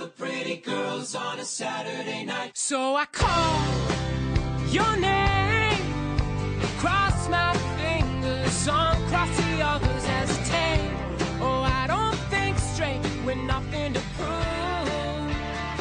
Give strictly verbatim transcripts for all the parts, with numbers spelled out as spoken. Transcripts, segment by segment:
the pretty girls on a Saturday night. So I call your name, cross my fingers, uncross the others, hesitate. Oh, I don't think straight with nothing to prove.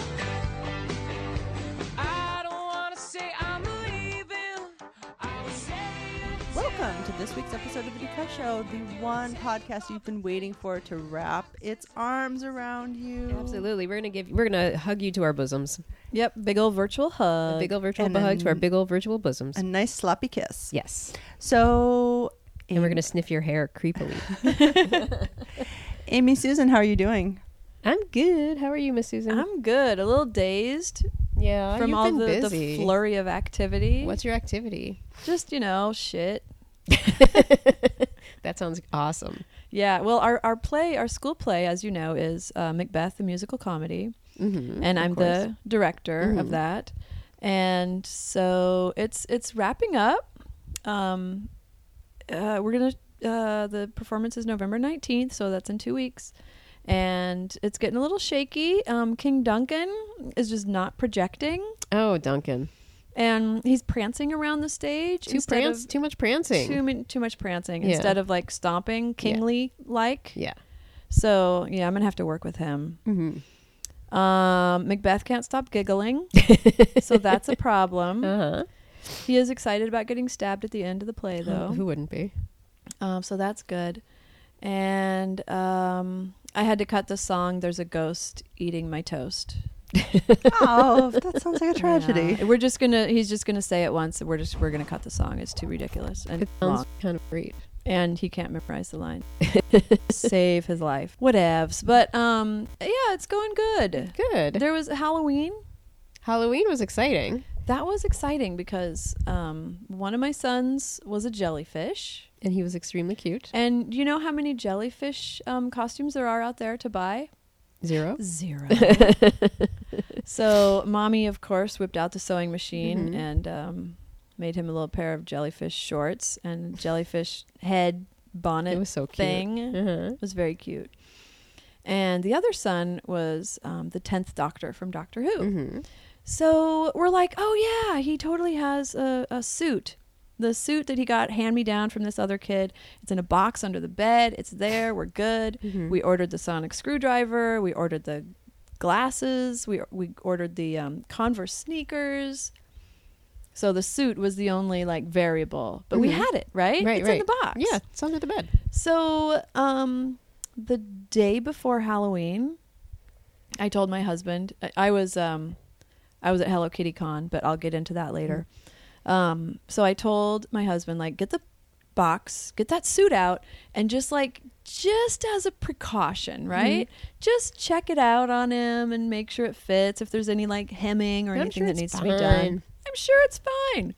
I don't want to say I'm leaving. I will say I'm Welcome to this week's episode of the Decay Show, the one podcast you've been waiting for to wrap its arms around you. Absolutely. We're gonna give we're gonna hug you to our bosoms. Yep, big old virtual hug. A big old virtual And hug then to our big old virtual bosoms. a nice sloppy kiss. Yes. So, And we're gonna sniff your hair creepily. Amy Susan, how are you doing? I'm good. How are you, Miss Susan? I'm good. A little dazed yeah, from you've all been the, busy. the flurry of activity. What's your activity? Just, you know, shit. That sounds awesome. Yeah. Well, our, our play, our school play, as you know, is uh, Macbeth, the musical comedy. Mm-hmm, and of I'm course. the director Mhm. of that. And so it's it's wrapping up. Um, uh, we're going to, uh, the performance is November nineteenth, so that's in two weeks. And it's getting a little shaky. Um, King Duncan is just not projecting. Oh, Duncan. And he's prancing around the stage. Too instead prance. of- Too much prancing. Too, mi- too much prancing Yeah. instead of like stomping kingly like. yeah. So yeah, I'm gonna have to work with him. Mm-hmm. Um, Macbeth can't stop giggling, so that's a problem. Uh huh. He is excited about getting stabbed at the end of the play, though. Who wouldn't be? Um, so that's good. And um, I had to cut the song "There's a Ghost Eating My Toast." Oh, that sounds like a tragedy. Yeah. We're just gonna. He's just gonna say it once. We're just. We're gonna cut the song. It's too ridiculous and It sounds long. kind of great. And he can't memorize the line. Save his life. Whatevs. But um, yeah, it's going good. Good. There was Halloween. Halloween was exciting. That was exciting because um, one of my sons was a jellyfish. And he was extremely cute. And you know how many jellyfish um, costumes there are out there to buy? Zero. Zero. So mommy, of course, whipped out the sewing machine Mhm. and um, made him a little pair of jellyfish shorts and jellyfish head bonnet It was so cute. thing. Uh-huh. It was very cute. And the other son was um, the tenth Doctor from Doctor Who. Mm-hmm. So we're like, oh yeah, he totally has a, a suit. The suit that he got hand-me-down from this other kid. It's in a box under the bed. It's there. We're good. Mhm. We ordered the sonic screwdriver. We ordered the glasses. We we ordered the um, Converse sneakers. So the suit was the only like variable, but we Mhm. had it, right? Right, it's right. in the box. Yeah, it's under the bed. So um, the day before Halloween, I told my husband I, I was um, I was at Hello Kitty Con, but I'll get into that later. Um, so I told my husband, like, get the box, get that suit out, and just like just as a precaution, right? Just check it out on him and make sure it fits. If there's any like hemming or I'm anything sure that it's needs to be fine. done, I'm sure it's fine.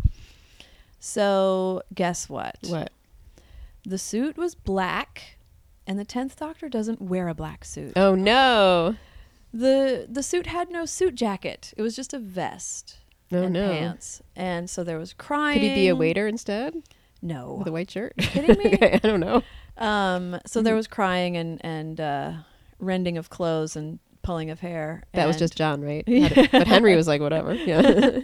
So guess what? What? The suit was black, and the tenth Doctor doesn't wear a black suit. Oh, no. The the suit had no suit jacket. It was just a vest Oh, and no. pants. And so there was crying. Could he be a waiter instead? No. With a white shirt? Kidding me? Okay, I don't know. Um, so there was crying and, and uh, rending of clothes and pulling of hair. That was And just John, right? Had it- But Henry was like, whatever. Yeah.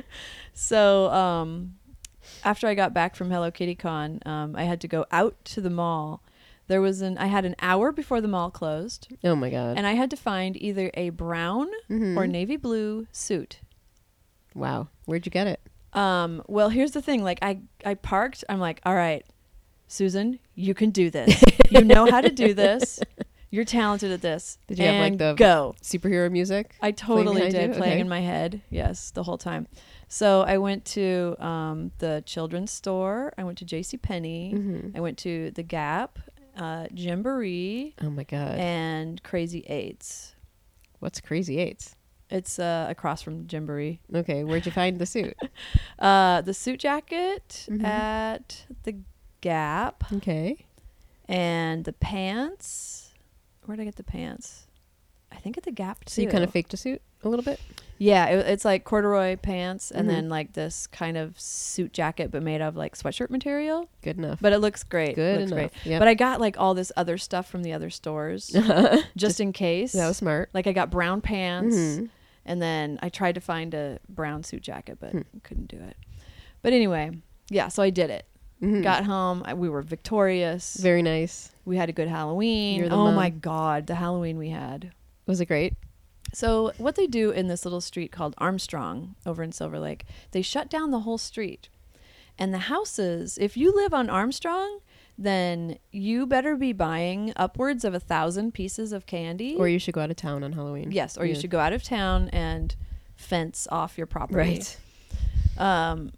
So um, after I got back from Hello Kitty Con, um, I had to go out to the mall. There was an I had an hour before the mall closed, Oh, my God. and I had to find either a brown Mhm. or navy blue suit. Wow. Where'd you get it? Um, well, here's the thing. Like, I, I parked. I'm like, all right, Susan, you can do this. You know how to do this. You're talented at this. Did you have, like, And the go? Superhero music? I totally behind did, you? playing Okay. in my head. Yes, the whole time. So I went to um, the children's store. I went to JCPenney. Mhm. I went to the Gap, uh, Gymboree, Oh, my God. and Crazy Eights. What's Crazy Eights? It's uh, across from Gymboree. Okay, where'd you find the suit? Uh, the suit jacket Mhm. at the Gap, Okay. and the pants. Where'd I get the pants? I think at the Gap too. So you kind of faked a suit a little bit? Yeah, it, it's like corduroy pants and Mhm. then like this kind of suit jacket, but made of like sweatshirt material. Good enough. But it looks great. Good looks enough. great. Yep. But I got like all this other stuff from the other stores just in case. That was smart. Like I got brown pants, Mhm. and then I tried to find a brown suit jacket, but Hmm. couldn't do it. But anyway, yeah, so I did it. Mhm. Got home, I, we were victorious. Very nice. We had a good Halloween. You're the Oh mom. my god, the Halloween we had. Was it great? So what they do in this little street called Armstrong over in Silver Lake, they shut down the whole street. And the houses, if you live on Armstrong, then you better be buying upwards of a thousand pieces of candy. Or you should go out of town on Halloween. yes, or you Yeah. should go out of town and fence off your property. Right. Um,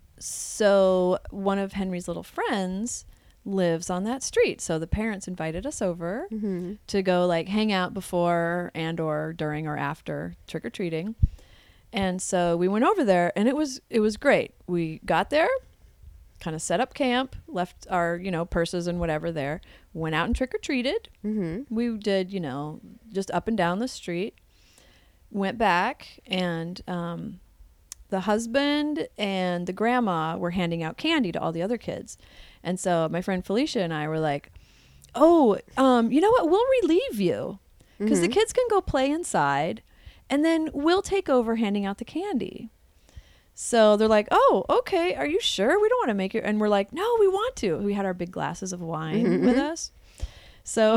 so one of Henry's little friends lives on that street. So the parents invited us over Mm-hmm. to go like hang out before and or during or after trick or treating. And so we went over there and it was it was great. We got there, kind of set up camp, left our, you know, purses and whatever there, went out and trick or treated. Mm-hmm. We did, you know, just up and down the street. Went back and um the husband and the grandma were handing out candy to all the other kids. And so my friend Felicia and I were like, oh, um, you know what? We'll relieve you because the Mhm. kids can go play inside and then we'll take over handing out the candy. So they're like, oh, okay. Are you sure? We don't want to make it. And we're like, no, we want to. We had our big glasses of wine Mhm, with mhm. us. So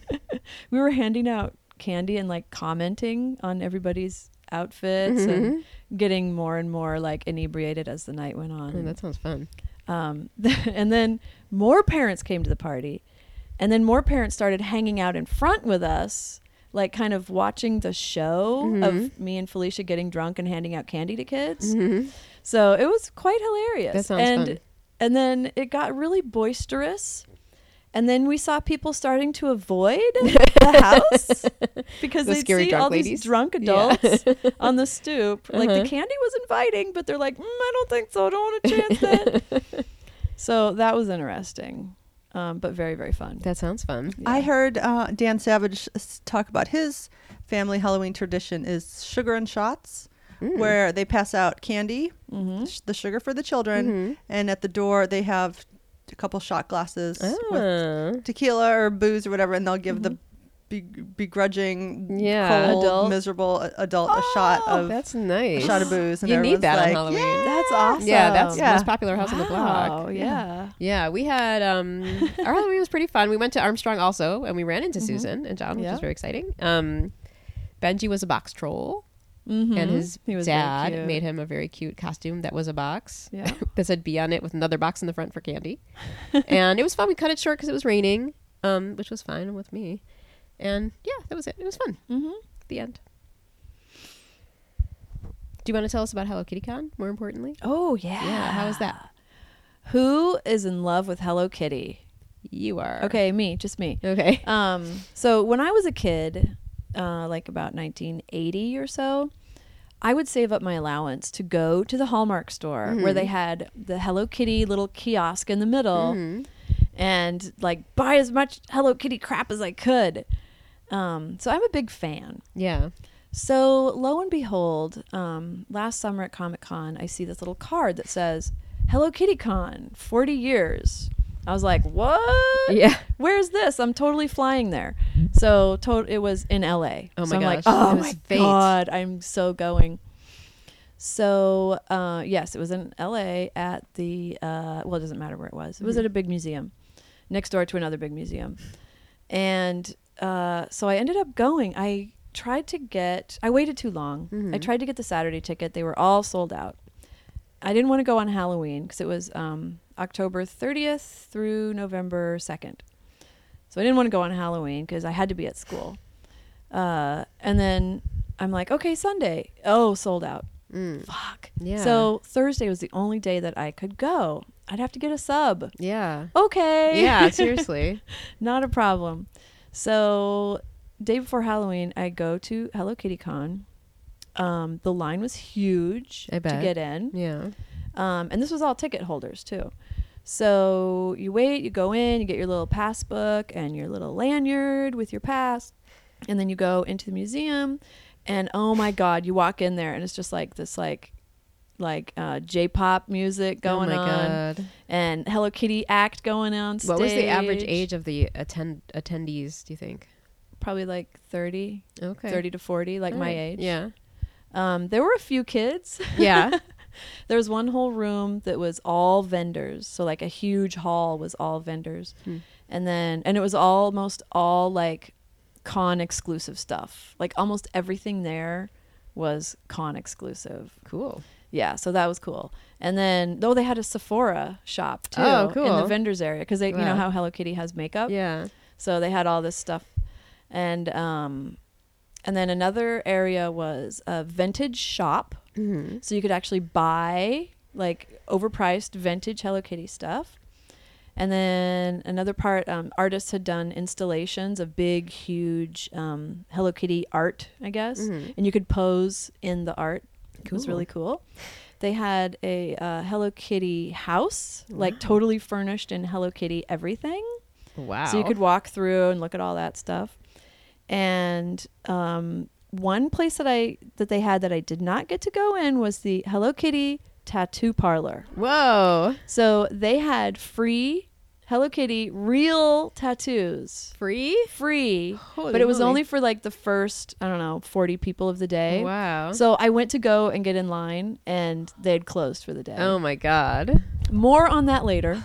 we were handing out candy and like commenting on everybody's outfits and Mhm. getting more and more like inebriated as the night went on. Oh, that sounds fun. Um, and then more parents came to the party, and then more parents started hanging out in front with us, like kind of watching the show Mhm. of me and Felicia getting drunk and handing out candy to kids. Mhm. So it was quite hilarious. That sounds and fun. and then it got really boisterous. And then we saw people starting to avoid the house because The they'd scary see drunk all ladies? these drunk Yeah. adults on the stoop. Like the Uh-huh. candy was inviting, but they're like, mm, I don't think so. I don't want to chance that. So that was interesting, um, but very, very fun. That sounds fun. Yeah. I heard uh, Dan Savage s- talk about his family Halloween tradition is sugar and shots, Mm. where they pass out candy, Mhm. sh- the sugar for the children, Mhm. and at the door they have a couple shot glasses with Ah. tequila or booze or whatever, and they'll give the be- begrudging, Yeah. cold, Adult. miserable a- adult a shot Oh, of that's a nice. shot of booze. And You need everyone's that on like, Halloween. "Yeah." That's awesome. Yeah, that's the Yeah. most popular house on the block. Wow, yeah. Yeah, we had um our Halloween was pretty fun. We went to Armstrong also, and we ran into Mhm. Susan and John, which Yeah. was very exciting. Um, Benji was a box troll, Mhm. and his He was very dad cute. made him a very cute costume that was a box Yeah. that said "B" on it with another box in the front for candy. And it was fun. We cut it short because it was raining, um, which was fine with me. And yeah, that was it. It was fun. Mhm. The end. Do you want to tell us about Hello Kitty Con? More importantly, Oh yeah. yeah. How was that? Who is in love with Hello Kitty? You are Okay, me, just me. Okay. Um, so when I was a kid, uh, like about nineteen eighty or so, I would save up my allowance to go to the Hallmark store where Mhm. they had the Hello Kitty little kiosk in the middle Mhm. and like buy as much Hello Kitty crap as I could. Um, so I'm a big fan. Yeah. So lo and behold, um, last summer at Comic Con, I see this little card that says Hello Kitty Con, forty years. I was like, what? Yeah. Where's this? I'm totally flying there. So to- it was in L A. Oh so my I'm gosh, like, oh it was my fate. God, I'm so going. So uh, yes, it was in L A at the, uh, well, it doesn't matter where it was. It was Mhm. at a big museum next door to another big museum. And uh, so I ended up going. I tried to get, I waited too long. I Mhm. tried to get the Saturday ticket. They were all sold out. I didn't want to go on Halloween because it was um, October thirtieth through November second. So I didn't want to go on Halloween because I had to be at school. Uh, and then I'm like, okay, Sunday. Oh, sold out. Mm. Fuck. Yeah. So Thursday was the only day that I could go. I'd have to get a sub. Yeah. Okay. Yeah, seriously. Not a problem. So day before Halloween, I go to Hello Kitty Con. Um, the line was huge I bet. to get in. Yeah. Um, and this was all ticket holders too. So you wait, you go in, you get your little pass book and your little lanyard with your pass. And then you go into the museum And oh my God, you walk in there and it's just like this like like uh, J-pop music going oh my on God. and Hello Kitty act going on stage. What was the average age of the attend attendees, do you think? Probably like thirty, Okay. thirty to forty, like All my right. age. Yeah. Um, there were a few kids. Yeah. There was one whole room that was all vendors. So like a huge hall was all vendors. Hmm. And then, and it was almost all like con exclusive stuff. Like almost everything there was con exclusive. Cool. Yeah, so that was cool. And then, though they had a Sephora shop too Oh, in cool. the vendors area because they, you know Wow. how Hello Kitty has makeup. Yeah. So they had all this stuff, and um, and then another area was a vintage shop. Mm-hmm. So you could actually buy like overpriced vintage Hello Kitty stuff. And then another part, um, artists had done installations of big, huge um, Hello Kitty art, I guess, Mhm. and you could pose in the art. It was Cool. really cool. They had a uh, Hello Kitty house, like Wow. totally furnished in Hello Kitty everything. Wow. So you could walk through and look at all that stuff. And um, one place that I that they had that I did not get to go in was the Hello Kitty tattoo parlor. Whoa. So they had free Hello Kitty real tattoos. Free? Free. Holy but it was moly. only for like the first, I don't know, forty people of the day. Wow. So I went to go and get in line and they'd closed for the day. Oh my God. More on that later.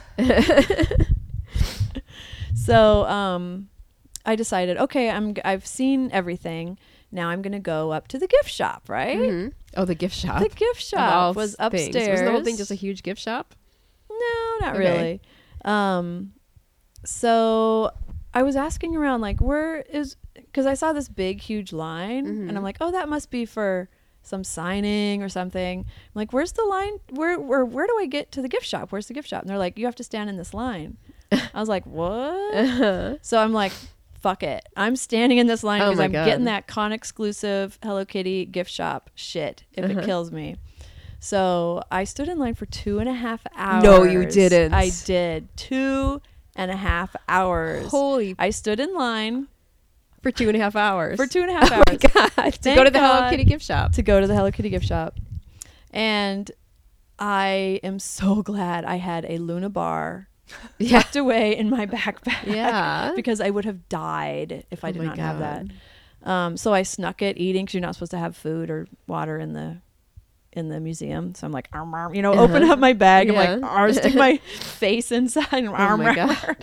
So um, I decided, okay, I'm g- I've seen everything. Now I'm gonna go up to the gift shop, right? Mhm. Oh, the gift shop. The gift Of all shop was things. upstairs. Was the whole thing just a huge gift shop? No, not Okay. really. Um, so I was asking around, like, where is? Because I saw this big, huge line, Mhm. and I'm like, oh, that must be for some signing or something. I'm like, where's the line? Where, where, where do I get to the gift shop? Where's the gift shop? And they're like, you have to stand in this line. I was like, what? So I'm like, fuck it. I'm standing in this line Oh because my I'm God. getting that con exclusive Hello Kitty gift shop shit if Uh-huh. it kills me. So I stood in line for two and a half hours. No, you didn't. I did. Two and a half hours. Holy. I stood in line For two and a half hours. for two and a half Oh hours my God. To Thank go to the Hello God. Kitty gift shop. to go to the Hello Kitty gift shop. And I am so glad I had a Luna bar Yeah. tucked away in my backpack. Yeah. Because I would have died if I Oh did my not have that. God. Um, so I snuck it eating because you're not supposed to have food or water in the in the museum. So I'm like, arm, arm, you know, open Uh-huh. up my bag. I'm Yeah. like, arm, stick my face inside. And Oh arm, my arm, God. arm.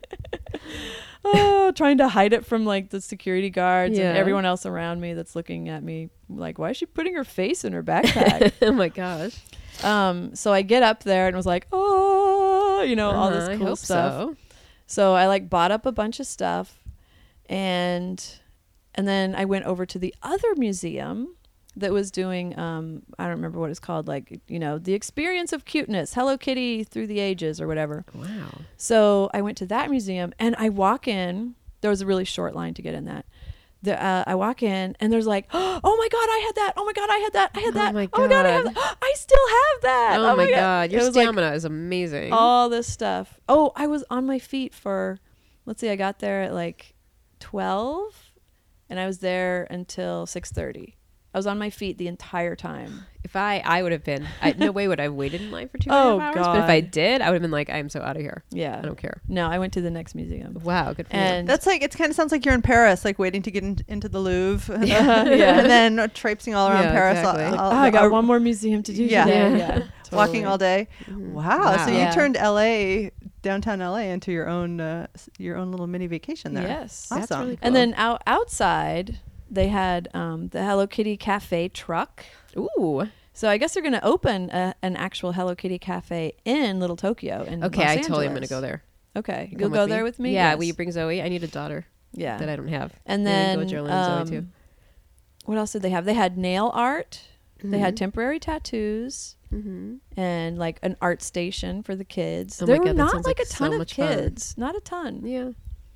Oh, trying to hide it from like the security guards Yeah. and everyone else around me that's looking at me like, why is she putting her face in her backpack? Oh my gosh. um, so I get up there and was like, oh, you know, all Uh-huh, this I cool hope stuff. so. So I like bought up a bunch of stuff and and then I went over to the other museum that was doing um I don't remember what it's called, like, you know, the experience of cuteness, Hello Kitty through the ages or whatever. Wow. So I went to that museum and I walk in, there was a really short line to get in that. The, uh, I walk in and there's like, oh my God, I had that. Oh my God, I had that. I had Oh that. my Oh my God, I have God. that. I still have that. Oh, my God. Your It was like stamina is amazing. all this stuff. Oh, I was on my feet for, let's see, I got there at like twelve and I was there until six thirty. I was on my feet the entire time. If I, I would have been, I, no way would I have waited in line for two and a Oh, half hours. But if I God. did, I would have been like, I am so out of here. Yeah. I don't care. No, I went to the next museum. Wow. Good for And That's like, it kind of sounds like you're in Paris, like waiting to get in, into the Louvre. Yeah. And then traipsing all around Yeah, Paris. exactly. all- Like, all- Oh, I got all- one more museum to do Yeah. today. Yeah. Yeah. walking totally. all day. you. Mhm. Wow. So Yeah. you turned L A, downtown L A, into your own uh, s- your own little mini vacation there. Yes. Awesome. That's really cool. And then out outside, they had um, the Hello Kitty Cafe truck. Ooh. So I guess they're going to open a, an actual Hello Kitty Cafe in Little Tokyo. In Okay. Los I totally am going Angeles. to go there. Okay, You you'll come go with there with me. Yeah. Yes. Will you bring Zoe? I need a daughter Yeah. that I don't have. And Maybe then go with Geraldine and Zoe um, too. what else did they have? They had nail art. They had Mhm. temporary tattoos Mm-hmm. and like an art station for the kids. Oh my there were God, that not sounds like, like a so ton of much fun. kids, not a ton. Yeah.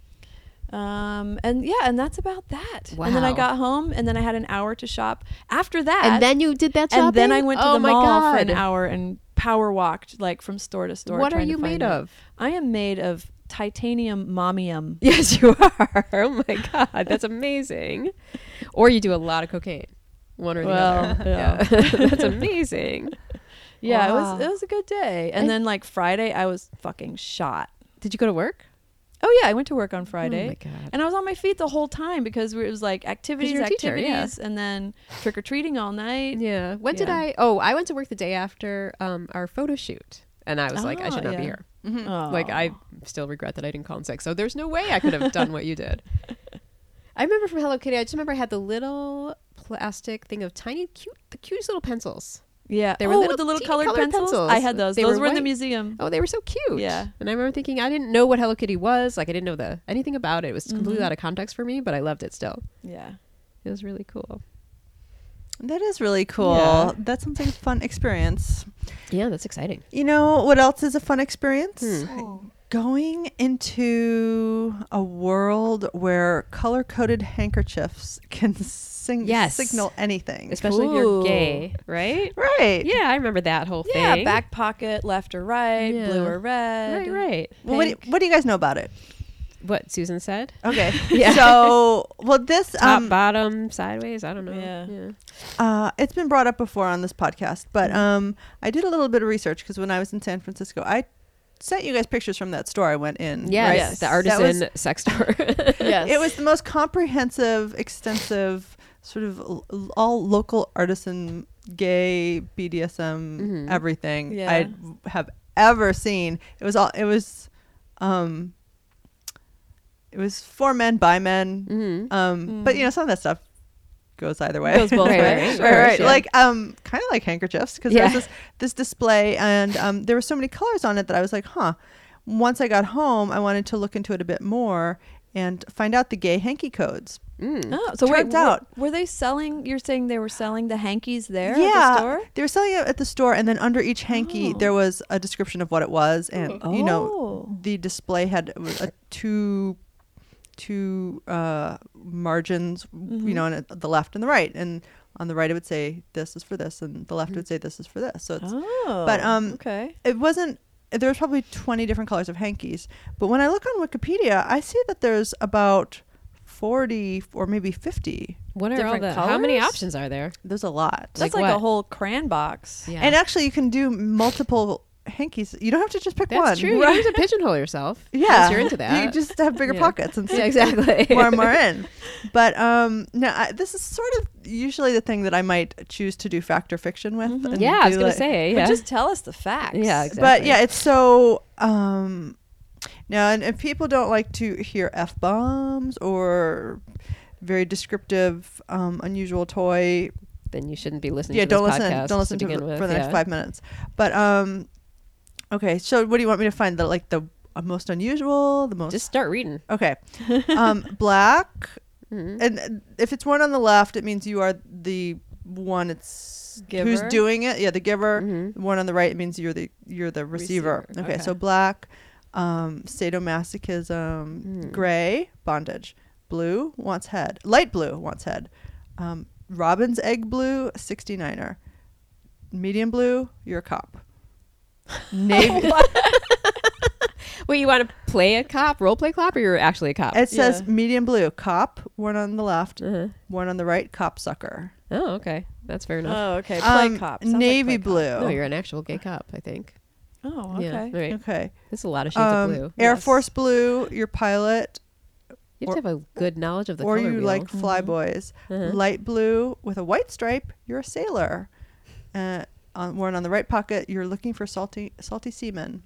Um, and yeah, and that's about that. And then I Wow. got home, and then I had an hour to shop. After that, And then you did that shopping? and then I went to oh the my mall God. for an hour and power walked like from store to store. What are trying to you find made it. of? I am made of titanium momium. Yes, you are. Oh my God. That's amazing. or you do a lot of cocaine. One or the Well, other. yeah. That's amazing. Yeah, it Wow. was it was a good day. And And- then like Friday, I was fucking shot. Did you go to work? Oh yeah, I went to work on Friday. Oh my god. And I was on my feet the whole time because it was like activities, you're a teacher, activities, yeah. and then trick or treating all night. Yeah. When did Yeah. I? Oh, I went to work the day after um, our photo shoot, and I was like, I Oh, should not be yeah. here. Mhm. Oh. Like, I still regret that I didn't call in sick. So there's no way I could have done what you did. I remember from Hello Kitty. I just remember I had the little plastic thing of tiny, cute, the cutest little pencils. Yeah, They they were were oh, little with the little teeny colored, colored pencils. pencils. I had those. They those were were in the white. museum. Oh, they were so cute. Yeah. And I remember thinking I didn't know what Hello Kitty was. Like I didn't know the anything about it. It was completely Mhm. out of context for me, but I loved it still. Yeah. It was really cool. That is really cool. Yeah. That sounds like a fun experience. Yeah, that's exciting. You know what else is a fun experience? Hmm. Going into a world where color-coded handkerchiefs can sing, Yes. signal anything. Especially if you're Ooh. gay, right? Right. Yeah, I remember that whole Yeah, thing. back pocket, left or right, Yeah. blue or red. Right, right. Well, what, do you, Pink. what do you guys know about it? What Susan said. Okay. Yeah. So, well, this Top, um, bottom, sideways. I don't know. Yeah. uh, it's been brought up before on this podcast, but Mm-hmm. um, I did a little bit of research because when I was in San Francisco, I sent you guys pictures from that store I went in. Yes, right? Yes. the That artisan was- sex store. Yes. It was the most comprehensive, extensive, sort of l- l- all local artisan, gay, B D S M, Mhm. everything Yeah. I have ever seen. It was all. It was, um, it was for men by men. mm-hmm. Um, but you know, some of that stuff goes either way. Goes both Right, ways. right, right, sure, right. sure. Like um, kind of like handkerchiefs because Yeah. there was this this display and um, there were so many colors on it that I was like, huh. Once I got home, I wanted to look into it a bit more and find out the gay hanky codes. Mm. Oh, so wait, Turns were, out- were they selling? You're saying they were selling the hankies there at yeah, the store? they were selling it at the store, and then under each hanky Oh. there was a description of what it was, and you know Oh. the display had a two two uh, margins, Mm-hmm. you know, on the left and the right, and on the right it would say this is for this, and the left would say this is for this. So it's Oh, But, um, okay. it wasn't. There was probably twenty different colors of hankies, but when I look on Wikipedia, I see that there's about forty or maybe fifty. What are all Different the? How many colors? options are there? There's a lot. That's like like, a what? whole crayon box. Yeah. And actually, you can do multiple hankies. You don't have to just pick one. That's true. You don't have to pigeonhole yourself. Yeah, Unless you're into that. You just have bigger Yeah. pockets and Yeah, stick exactly. more and more in. But um, no, I, this is sort of usually the thing that I might choose to do fact or fiction with. and Yeah, I was do gonna like- say. But Yeah. just tell us the facts. Yeah, exactly. But yeah, it's so um now and if people don't like to hear F bombs or very descriptive um unusual toy, then you shouldn't be listening. yeah, to this don't listen podcast don't listen to, begin it with. for the next yeah. five minutes. But um okay, so what do you want me to find? The like the uh, most unusual, the most Just start reading. okay. um black Mhm. and uh, if it's one on the left, it means you are the one it's who's Giver? doing it. Yeah, the giver. Mhm. The one on the right, it means you're the you're the receiver. Receiver, Okay, okay. so black, um, sadomasochism, Mm. gray, bondage, blue wants head, light blue wants head, um, robin's egg blue, sixty-niner, medium blue, you're a cop. Navy. Wait, you want to play a cop, role play cop, or you're actually a cop? It says Yeah. medium blue, cop. One on the left, Uh-huh. one on the right, cop sucker. Oh, okay. That's fair enough. Oh, okay. Play Um, cop. Sounds like navy play cop. blue. no, you're an actual gay cop, I think. Oh, Yeah, okay. right. Okay. There's a lot of shades Um, of blue. Air Yes. Force blue, your pilot, You have to have a good knowledge of the or color you wheel. like flyboys. Uh-huh. Light blue with a white stripe, you're a sailor. Uh, on one on the right pocket, you're looking for salty salty semen.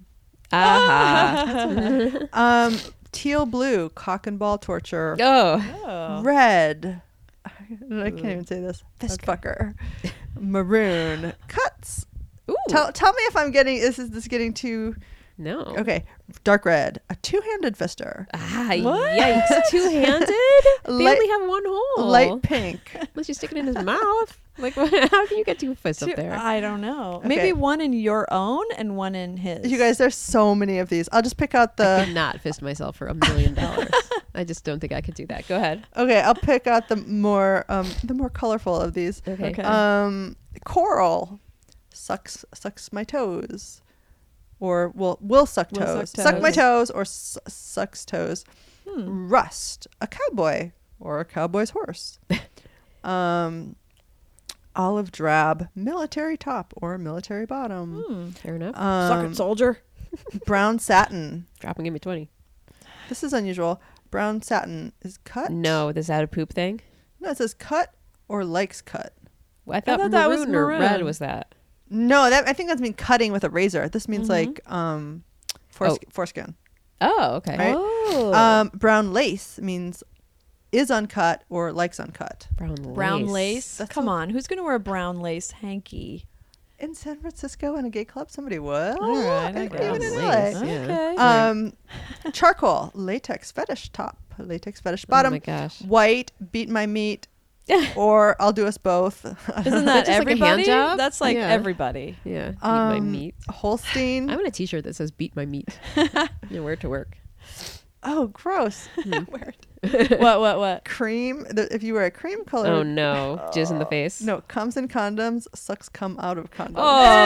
Aha. Um, teal blue, cock and ball torture. Oh. Oh. Red, I can't even say this. Fist fucker. Maroon, cuts. Ooh. Tell tell me if I'm getting this is this getting too No. okay. Dark red, a two-handed fister. Ah, What? yikes. Two-handed? They Light- only have one hole. Light pink. Unless you stick it in his mouth. Like, what, how can you get two fists up Two- there? I don't know. Okay. Maybe one in your own and one in his. You guys, there's so many of these. I'll just pick out I the. could not fist myself for a million dollars. I just don't think I could do that. Go ahead. Okay, I'll pick out the more um the more colorful of these. Okay. Okay. Um, coral, sucks sucks my toes, or will will suck Will toes. suck Suck my toes. toes or su- sucks toes. Hmm. Rust, a cowboy or a cowboy's horse. Um, olive drab, military top or military bottom. Hmm. Fair enough. Suck Um, it, soldier. brown satin. Drop and give me twenty. This is unusual. Brown satin is cut. No, this out of poop thing. No, it says cut or likes cut. Well, I thought, thought maroon that was or red maroon. was that. No, that I think that's mean cutting with a razor. This means Mhm. like um, fores- Oh. foreskin. Oh, okay. Right? Oh. Um, brown lace means is uncut or likes uncut. Brown lace. brown lace. That's Come what- on, who's gonna wear a brown lace hanky? In San Francisco in a gay club, somebody would. All right, I And guess. even in Brown L A. lace. Yeah. Okay. Um, charcoal, latex fetish top, latex fetish Oh bottom, my gosh. white, beat my meat, or I'll do us both. Isn't that just like a hand everybody? job? That's like Yeah. everybody. Yeah. Eat my Um, meat. Holstein. I want a T-shirt that says "Beat my meat." Yeah, wear it to work. Oh, gross. What? What? What? Cream. The, if you wear a cream color. Oh no, jizz in the face. No, comes in condoms, sucks come out of condoms.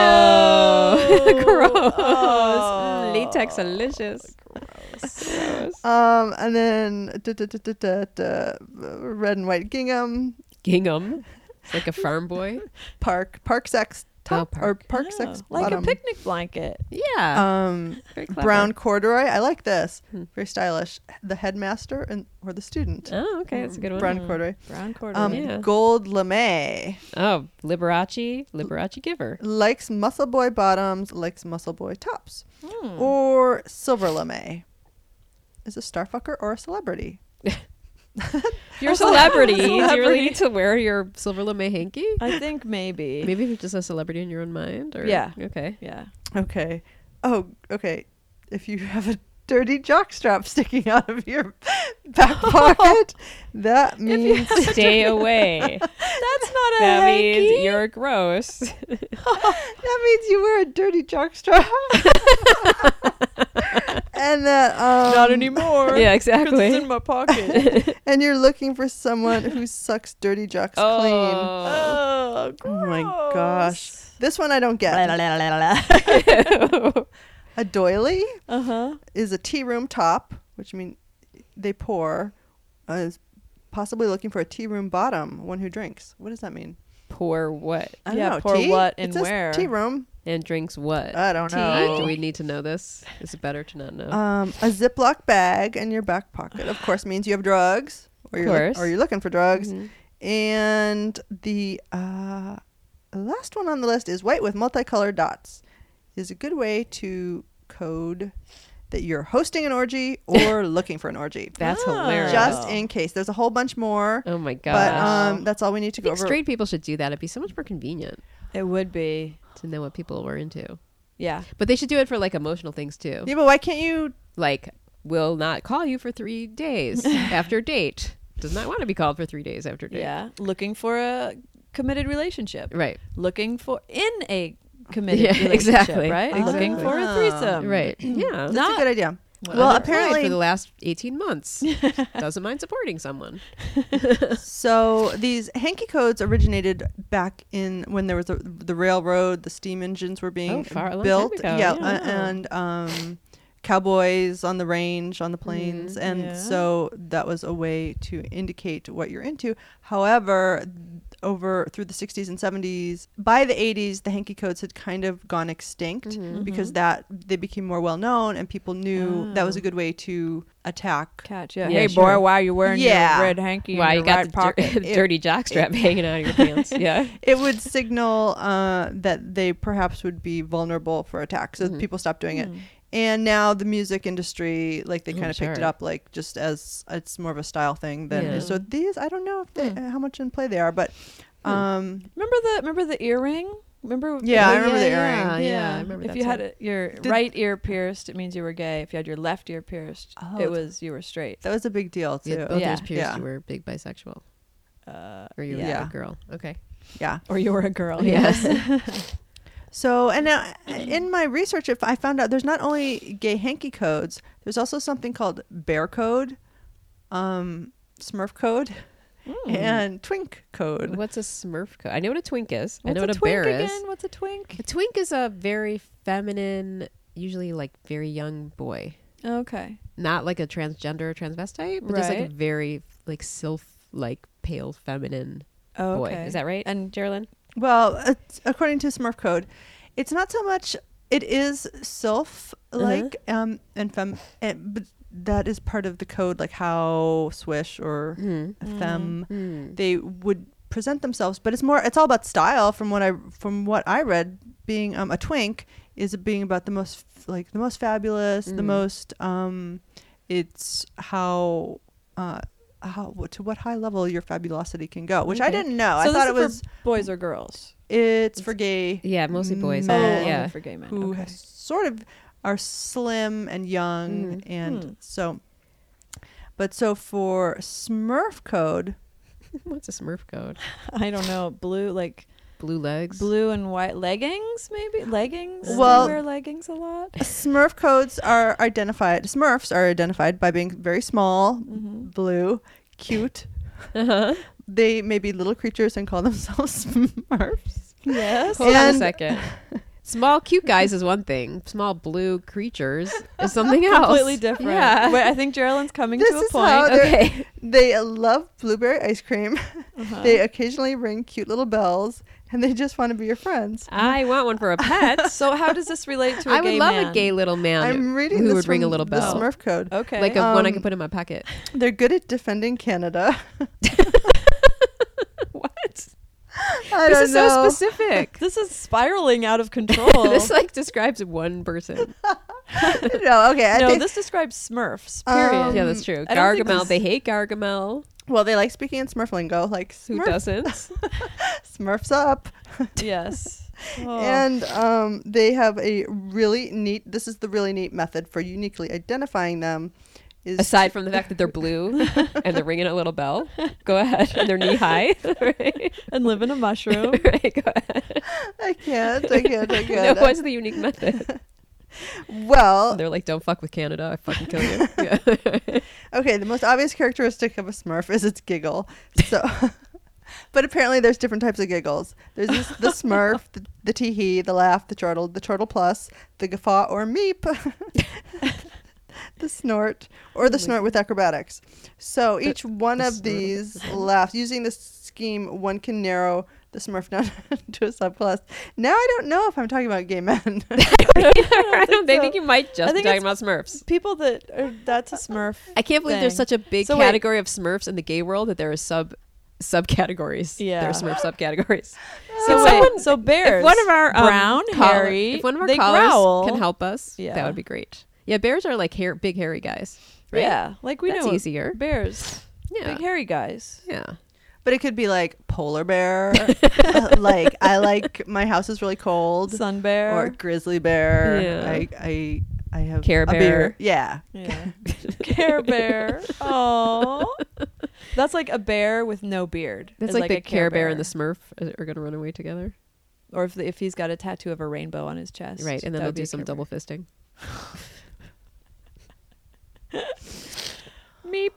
Oh, gross. Oh. Latex delicious. Gross. Um, and then da, da, da, da, da, da, red and white gingham, Gingham. It's like a farm boy. park, park sex top park. or park Oh, sex like bottom. a picnic blanket. Yeah. Um, Very clever. brown corduroy. I like this. Hmm. Very stylish. The headmaster and or the student. Oh, okay, that's a good one. Brown corduroy. Brown corduroy. Um, Yeah. gold lame. Oh, Liberace, Liberace giver. Likes muscle boy bottoms. Likes muscle boy tops. Hmm. Or silver lame. Is a starfucker or a celebrity? You're a celebrity. Do you really Celebrity. need to wear your silver lame hanky? I think maybe. Maybe if you're just a celebrity in your own mind. Or Yeah. Okay. Yeah. Okay. Oh, okay. If you have a dirty jockstrap sticking out of your back pocket, that means Stay away. That's not a That hanky. means you're gross. that means you wear a dirty jockstrap. And that um, Not anymore. Yeah, 'cause exactly. It's in my pocket. and you're looking for someone who sucks dirty jocks clean. Oh, Oh my gosh. This one I don't get. A doily Uh huh. is a tea room top, which means they pour, uh, is possibly looking for a tea room bottom, one who drinks. What does that mean? Pour what? I don't Yeah, know. pour tea? what It and says where? Tea room. And drinks what? I don't Uh, know. do we need to know this? Is it better to not know? Um, a Ziploc bag in your back pocket, of course, means you have drugs, or Of you're look- course. or you're looking for drugs. Mhm. And the uh, last one on the list is white with multicolored dots. Is a good way to code that you're hosting an orgy or looking for an orgy. That's Oh. hilarious. Just in case. There's a whole bunch more, Oh my gosh. but um, that's all we need to I go think over. straight people should do that. It'd be so much more convenient It would be. to know what people were into. Yeah. But they should do it for like emotional things too. Yeah, but why can't you? Like, will not call you for three days after date. Does not want to be called for three days after date. Yeah. Looking for a committed relationship. Right. Looking for in a committed Yeah, relationship. exactly. Right. Exactly. Looking for a threesome. Right. Yeah. That's Not- a good idea. Well, Well, unemployed apparently- for the last eighteen months doesn't mind supporting someone. So these hanky codes originated back in when there was a, the railroad, the steam engines were being Oh, far- a long time built. ago, yeah, yeah. uh, and um, cowboys on the range, on the plains, and yeah. so that was a way to indicate what you're into. However, over through the sixties and seventies, by the eighties, the hanky codes had kind of gone extinct Mm-hmm. because that they became more well known and people knew that was a good way to attack. Catch ya. Yeah, hey sure. boy, why are you wearing Yeah. your red hanky Why in you your got right the, pocket? dir- the dirty jockstrap hanging out of your pants? Yeah. It would signal uh, that they perhaps would be vulnerable for attack, so Mhm. people stopped doing it. Hmm. And now the music industry, like they Oh, kind of picked it sure. up, like just as it's more of a style thing. Than Yeah. so these, I don't know if they, Hmm. how much in play they are, but um, Remember the remember the earring? Remember? Yeah, I Oh, remember the yeah, earring. Yeah, I remember If that you had too. a, your Did- right ear pierced, it means you were gay. If you had your left ear pierced, Oh, it was you were straight. that was a big deal You too. had both Yeah. ears pierced. Yeah. You were big bisexual, Uh, or you were Yeah. a girl. Okay. Yeah. or you were a girl. Yes. So, and now in my research, if I found out there's not only gay hanky codes, there's also something called bear code, um, Smurf code, and twink code. What's a Smurf code? I know what a twink is. I What's know what a a, twink bear again? is. What's a twink? A twink is a very feminine, usually like very young boy. Okay. Not like a transgender transvestite, but just like a Right. very like sylph, like pale feminine Oh, boy. okay. Is that right? And Geraldine? Well, it's, according to Smurf code, it's not so much. It is sylph like um and fem, and, but that is part of the code, like how Swish or Mm. Femme Mm. they would present themselves. But it's more. It's all about style. From what I from what I read, being um a twink is being about the most f- like the most fabulous, the Mm. most um. It's how uh how to what high level your fabulosity can go, which I Okay. didn't know. so I this thought is it was. for boys or girls? It's for gay Yeah, mostly boys. men Oh, yeah. only for gay men. who okay. sort of are slim and young, Mhm. and Hmm. so. But so for Smurf code, What's a Smurf code? I don't know. Blue, like Blue legs. blue and white leggings, maybe leggings. Well- They wear leggings a lot. Smurf codes are identified. Smurfs are identified by being very small, Mm-hmm. blue, cute. Uh-huh. They may be little creatures and call themselves Smurfs. Yes. Hold on a And- second. Small cute guys is one thing. Small blue creatures is something else. Completely different. Yeah. Wait, I think Geraldine's coming This to a is how point. they're- Okay. They love blueberry ice cream. Uh-huh. They occasionally ring cute little bells, and they just want to be your friends. I want one for a pet. So how does this relate to a I gay would love man? a gay little man I'm reading who this would ring a from little the bell. Smurf code. Okay. Like a one I Um, could put in my pocket. They're good at defending Canada. What? I This don't is know. so specific. this is spiraling out of control. This like describes one person. no, okay. I no, think, this describes Smurfs. Period. Um, Yeah, that's true. I don't think Gargamel. this- They hate Gargamel. well, they like speaking in Smurf lingo, like Who Smurf, doesn't? Smurfs up. Yes. Oh. And um, they have a really neat, this is the really neat method for uniquely identifying them. Is Aside from the fact that they're blue and they're ringing a little bell. Go ahead. And they're knee high. Right? and live in a mushroom. Right, go ahead. I can't, I can't, I No, can't. what's the unique method? well, And they're like, don't fuck with Canada. I fucking kill you. Yeah. okay, the most obvious characteristic of a Smurf is its giggle. So, but apparently there's different types of giggles. There's this, the Smurf, the, the tee-hee, the laugh, the chortle, the chortle plus, the guffaw or meep, the snort, or the snort with acrobatics. So each one the of snort. these laughs, using this scheme, one can narrow the Smurf down to a subclass. Now I don't know if I'm talking about gay men. I don't so. think you might just I be think talking it's- about Smurfs. People that are, that's a Smurf. I can't believe there's thing. such a big So wait. category of Smurfs in the gay world that there are sub subcategories. Yeah. There are Smurf subcategories. So If wait, someone- so bears. If one of our um, brown, call- hairy, if one of our they callers growl. can help us, Yeah. that would be great. Yeah, bears are like hair, big hairy guys, right? Yeah, like we That's know easier. bears, Yeah, big hairy guys. yeah. But it could be like polar bear, uh, like I like my house is really cold, Sun bear. or grizzly bear. Yeah. I I I have Care a Bear. bear. Yeah. Yeah. Care bear. Oh, that's like a bear with no beard. That's is like, the a Care Bear and the Smurf are, are going to run away together, or if the, if he's got a tattoo of a rainbow on his chest, right? And then that they'll would be do a some Care double fisting. Bear. Meep.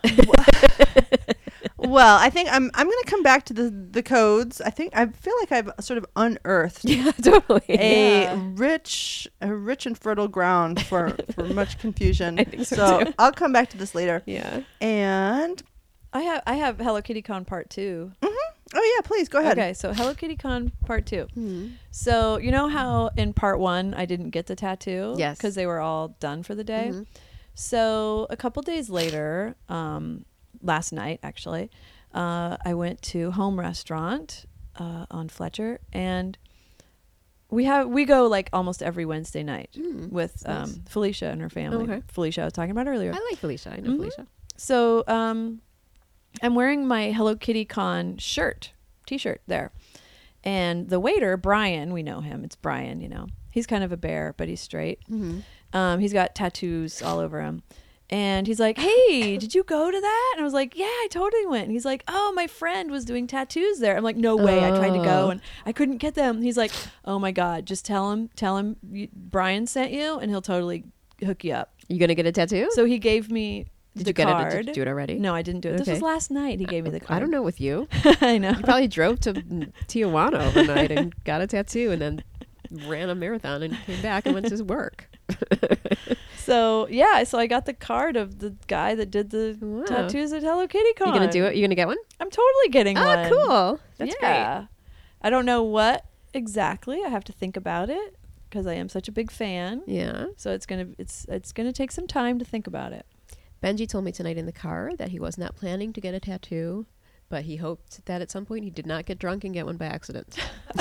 Well, I think I'm I'm gonna come back to the the codes. I think I feel like I've sort of unearthed Yeah, totally. a Yeah. rich a rich and fertile ground for for much confusion. I think so, too. I'll come back to this later. Yeah. And I have I have Hello Kitty Con Part Two. oh yeah, please go ahead. Okay, so Hello Kitty Con Part Two. Hmm. So you know how in Part One I didn't get the tattoo, Yes. because they were all done for the day. Mhm. So a couple days later, um, last night actually, uh, I went to Home Restaurant uh, on Fletcher, and we have we go like almost every Wednesday night Mm, with nice. um, Felicia and her family. Okay. Felicia I was talking about earlier. I like Felicia. I know Mhm. Felicia. So um, I'm wearing my Hello Kitty Con shirt, T-shirt there, and the waiter Brian, we know him. It's Brian, you know. He's kind of a bear, but he's straight. Mm-hmm. Um, he's got tattoos all over him. And he's like, hey, did you go to that? And I was like, yeah, I totally went. And he's like, oh, my friend was doing tattoos there. I'm like, no way. I tried to go Oh. and I couldn't get them. He's like, oh my God, just tell him, tell him you, Brian sent you and he'll totally hook you up. You gonna get a tattoo? So he gave me Did the you get card. it? Did you do it already? No, I didn't do it. This Okay. was last night. He gave me the card. I don't know with you. I know. You probably drove to Tijuana overnight and got a tattoo and then ran a marathon and came back and went to work. So yeah, so I got the card of the guy that did the Wow. tattoos at Hello Kitty Con. You gonna do it? You gonna get one? I'm totally getting Oh, one. cool. That's yeah. I don't know what exactly. I have to think about it because I am such a big fan. great. Yeah. So it's gonna it's it's gonna take some time to think about it. Benji told me tonight in the car that he was not planning to get a tattoo, but he hoped that at some point he did not get drunk and get one by accident.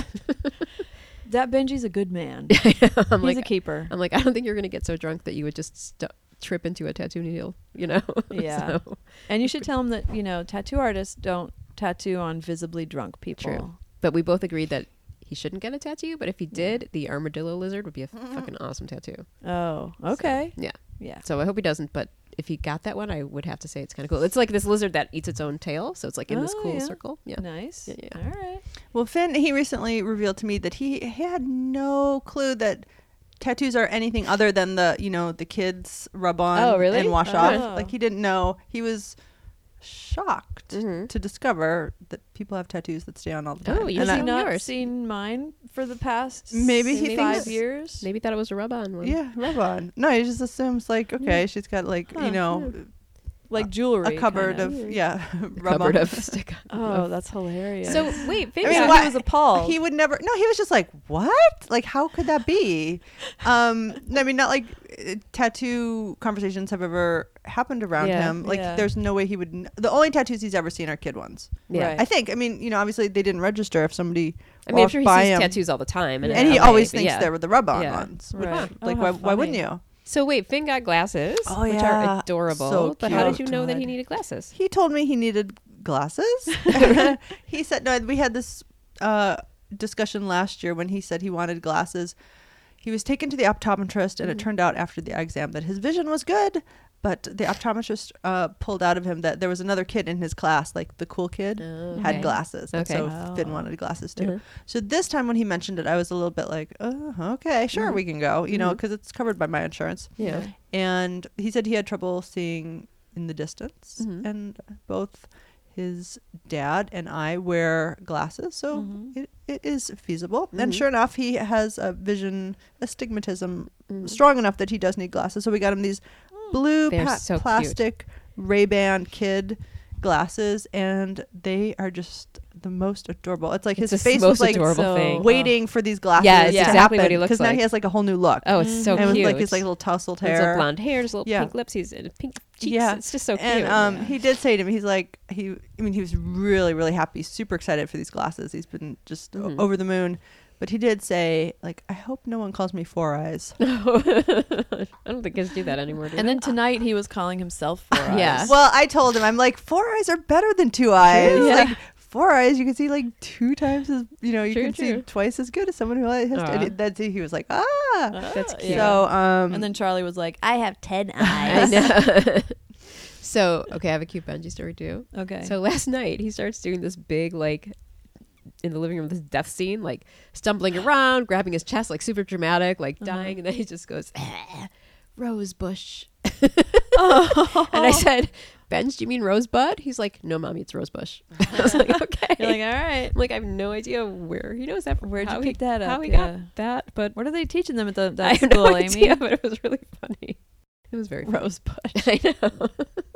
That Benji's a good man. I'm He's like, a keeper. I'm like, I don't think you're gonna get so drunk that you would just st- trip into a tattoo needle, you know? Yeah. So, And you should tell him that, you know, tattoo artists don't tattoo on visibly drunk people. True. But we both agreed that he shouldn't get a tattoo, but if he did, the armadillo lizard would be a fucking awesome tattoo. Oh, okay. Yeah. Yeah. So I hope he doesn't, but if he got that one, I would have to say it's kind of cool. It's like this lizard that eats its own tail, so it's like in this Oh, cool yeah. circle. Yeah. Nice. Yeah, yeah. All right. Well, Finn, he recently revealed to me that he, he had no clue that tattoos are anything other than the, you know, the kids rub on Oh, really? and wash Oh. off. Like he didn't know. He was shocked Mhm. to discover that people have tattoos that stay on all the time. Oh, you And Has I- he not yours. seen mine for the past Maybe he five thinks- years? Maybe thought it was a rub-on one. yeah, rub on. No, he just assumes like, okay, she's got like, Huh, you know, Like jewelry. a cupboard kind of, yeah, A rub cupboard on. of stick. Oh, that's hilarious. So wait, I figure mean, So out. why- he was appalled. He would never. No, he was just like, "What? Like, how could that be?" Um, I mean, not like uh, tattoo conversations have ever happened around Yeah, him. Like, yeah. there's no way he would. Kn- the only tattoos he's ever seen are kid ones. Yeah. Right. I think. I mean, you know, obviously they didn't register if somebody I mean, I'm walked sure he by sees him, tattoos all the time, and, and he in L A, always but thinks yeah. they were the rub-on Yeah. ones. Right. Like, Oh, why? how Why wouldn't funny. you? So wait, Finn got glasses, Oh, which yeah. are adorable. So but how did you cute. know that he God. needed glasses? He told me he needed glasses. He said no. We had this uh, discussion last year when he said he wanted glasses. He was taken to the optometrist, and it turned out after the exam that his vision was good, but the optometrist uh, pulled out of him that there was another kid in his class, like the cool kid, Oh, had okay. glasses. And Okay. so Oh. Finn wanted glasses too. Mhm. So this time when he mentioned it, I was a little bit like, oh, okay, sure, we can go, you know, because it's covered by my insurance. Yeah. And he said he had trouble seeing in the distance, Mhm. and both his dad and I wear glasses, so Mhm. it, it is feasible. Mhm. And sure enough, he has a vision astigmatism Mm. strong enough that he does need glasses. So we got him these blue They're pa- so cute. plastic Ray-Ban kid glasses, and they are just the most adorable. It's like It's his the face most was like adorable so- thing. waiting for these glasses Yeah, it's to exactly what happen, he looks because now like. he has like a whole new look. Oh, it's so and with cute. like his like little tousled His hair, little blonde hair, his little Yeah. pink lips, he's in pink cheeks. Yeah. It's just so cute. And um, Yeah. he did say to me, he's like, he, I mean, he was really, really happy, super excited for these glasses. He's been just o- Mhm. over the moon. But he did say, like, I hope no one calls me Four Eyes. I don't think kids do that anymore. Do And they? then tonight he was calling himself Four Eyes. Yeah. Well, I told him, I'm like, Four Eyes are better than Two Eyes. Yeah. Like, Four Eyes, you can see like two times as, you know, you True, can see true. twice as good as someone who has. Aw. And he- that's he was like, ah. That's Ah, cute. yeah. So, um, And then Charlie was like, I have ten I eyes. know. So, okay, I have a cute Benji story too. Okay. So last night he starts doing this big, like, in the living room, this death scene, like stumbling around, grabbing his chest, like super dramatic, like dying, and then he just goes, "Ah, rose bush. oh. And I said, Benj, do you mean rosebud? He's like, no, mommy, it's rosebush. I was like, okay. You're like, all right. I'm like, I have no idea where he knows that. From. Where'd you how pick he, that up? How he Yeah. got that, but What are they teaching them at the I that have school, no Amy? idea, but it was really funny. It was very funny. Rosebush. I know.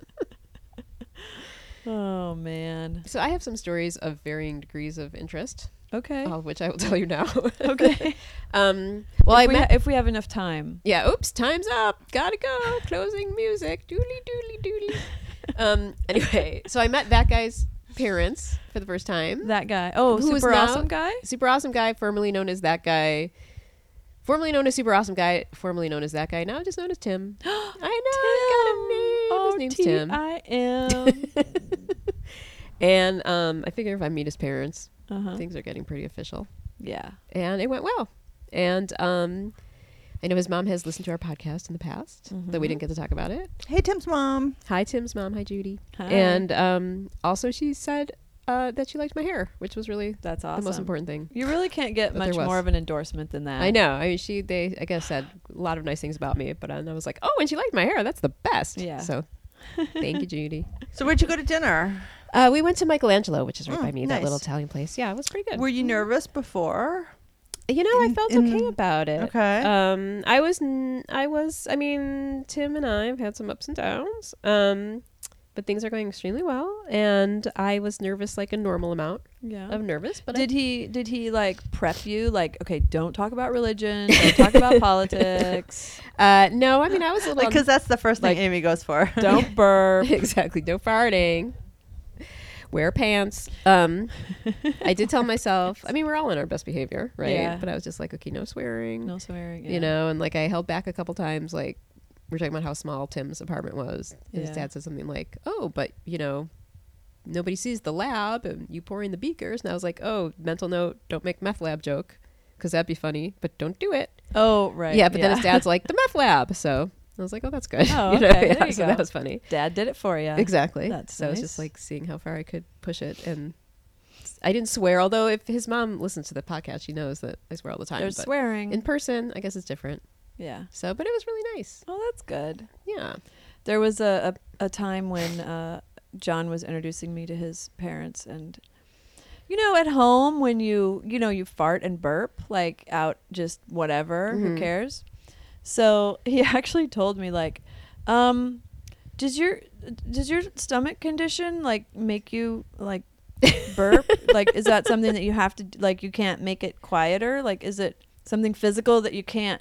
Oh man. So I have some stories of varying degrees of interest, Okay. all of which I will tell you now. Okay. um, well, if I we met. ha- if we have enough time. Yeah, oops, time's up. Gotta go. Closing music. Doodly doodly doodly. um. Anyway, so I met that guy's parents for the first time. That guy. Oh, Who is super now- awesome guy. Super awesome guy, formerly known as that guy. Formerly known as super awesome guy, formerly known as that guy, now just known as Tim. I know, he got a name. His name's Tim. I am. And um, I figure if I meet his parents, uh-huh. things are getting pretty official. Yeah. And it went well. And um, I know his mom has listened to our podcast in the past, though we didn't get to talk about it. hey, Tim's mom. Hi, Tim's mom. Hi, Judy. Hi. And um, also, she said uh, that she liked my hair, which was really That's awesome. the most important thing. You really can't get But there much was. more of an endorsement than that. I know. I mean, she, they, I guess, said a lot of nice things about me, but and I was like, oh, and she liked my hair. That's the best. Yeah. So, thank you, Judy. So where'd you go to dinner? Uh, we went to Michelangelo, which is right Mm, by me, that nice. little Italian place. Yeah, it was pretty good. Were you nervous before? You know, I In- felt in- okay about it. Okay. Um, I was, n- I was, I mean, Tim and I have had some ups and downs. Um, but things are going extremely well, and I was nervous, like a normal amount Yeah. of nervous. But Did he did he like prep you like, okay, don't talk about religion, don't talk about politics, I, uh, no, I mean, I was a little Because that's the first thing Like- Amy goes for. don't burp. exactly no farting, wear pants. Um, I did tell myself. I mean, we're all in our best behavior, right? Yeah. But I was just like, okay, no swearing. No swearing. You know, and like I held back a couple times, like we're talking about how small Tim's apartment was. And His Yeah. dad said something like, oh, but you know, nobody sees the lab and you pouring the beakers. And I was like, oh, mental note, don't make meth lab joke, because that'd be funny, but don't do it. Oh, right. Yeah, but then his dad's like, the meth lab. So I was like, oh, that's good. Oh, You know, okay, yeah, there you so go. that was funny. Dad did it for you. Exactly. That's so I was just nice. like seeing how far I could push it. And I didn't swear, although if his mom listens to the podcast, she knows that I swear all the time. There's but swearing. in person, I guess it's different. yeah. So, but it was really nice. Oh, that's good. Yeah. There was a, a, a time when uh, John was introducing me to his parents, and you know, at home when you you know you fart and burp like out just whatever, who Mhm. cares? So he actually told me like, um, does your does your stomach condition like make you like burp? Like, is that something that you have to like you can't make it quieter? Like, is it something physical that you can't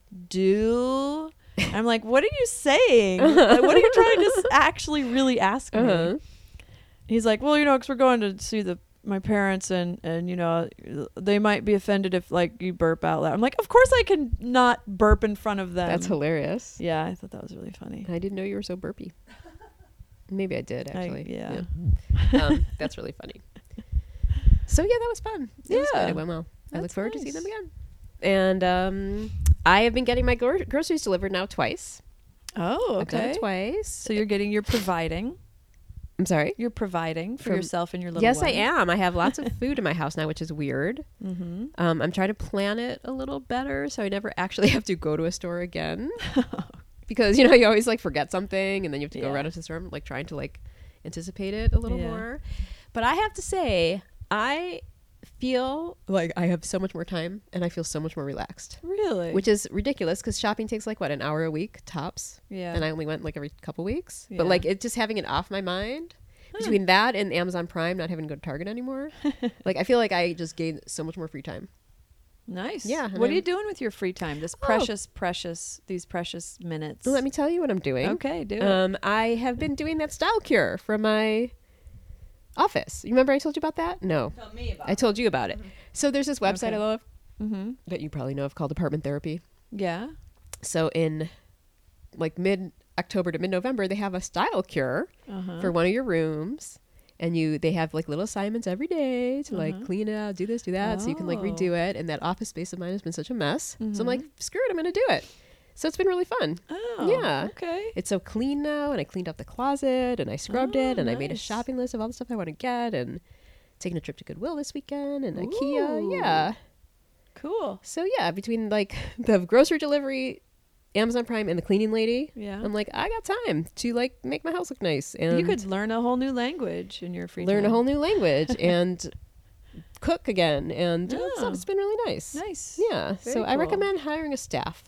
do? I'm like, what are you saying? Like, what are you trying to s- actually really ask me? Uh-huh. He's like, well, you know, because we're going to see the my parents, and and you know, they might be offended if like you burp out loud. I'm like, of course I can not burp in front of them. That's hilarious. Yeah, I thought that was really funny. I didn't know you were so burpy. Maybe I did I- actually. yeah. Yeah. Um, that's really funny. So yeah, that was fun. It was good. Yeah. It went well. I look That's forward to seeing nice. them again. And um, I have been getting my gro- groceries delivered now twice. Oh, I've done okay. it twice. So you're getting, you're providing, I'm sorry. you're providing for From- yourself and your little Yes, one. I am. I have lots of food in my house now, which is weird. Mm-hmm. Um, I'm trying to plan it a little better so I never actually have to go to a store again. Because, you know, you always like forget something and then you have to go Yeah. around to the store. I'm like trying to like anticipate it a little Yeah. more. But I have to say, I feel like I have so much more time and I feel so much more relaxed. Really? Which is ridiculous because shopping takes like what, an hour a week tops? yeah. And I only went like every couple weeks. Yeah. But like it just having it off my mind between that and Amazon Prime, not having to go to Target anymore. Like I feel like I just gained so much more free time. Nice. Yeah, and What are you I'm- doing with your free time? This Oh. precious, precious, these precious minutes. Let me tell you what I'm doing. Okay, do it. Um, I have been doing that style cure from my office. You remember I told you about that? No. I told you about it. So there's this website Okay. I love Mm-hmm. that you probably know of called Apartment Therapy. Yeah. So in like mid October to mid November, they have a style cure Uh-huh. for one of your rooms. And you, they have like little assignments every day to like Uh-huh. clean it out, do this, do that, so you can like Oh. redo it. And that office space of mine has been such a mess. So I'm Mhm. like, screw it, I'm gonna do it. So it's been really fun. Oh. Yeah. Okay. It's so clean now, and I cleaned up the closet, and I scrubbed Oh, it, and I made a nice. shopping list of all the stuff I want to get, and taking a trip to Goodwill this weekend, and Ooh. IKEA. Yeah. Cool. So yeah, between like the grocery delivery, Amazon Prime, and the cleaning lady, Yeah. I'm like, I got time to like make my house look nice and You could learn a whole new language in your free learn time. a whole new language and cook again, and uh, so Yeah. it's been really nice. Nice. Yeah. Very So I cool. recommend hiring a staff.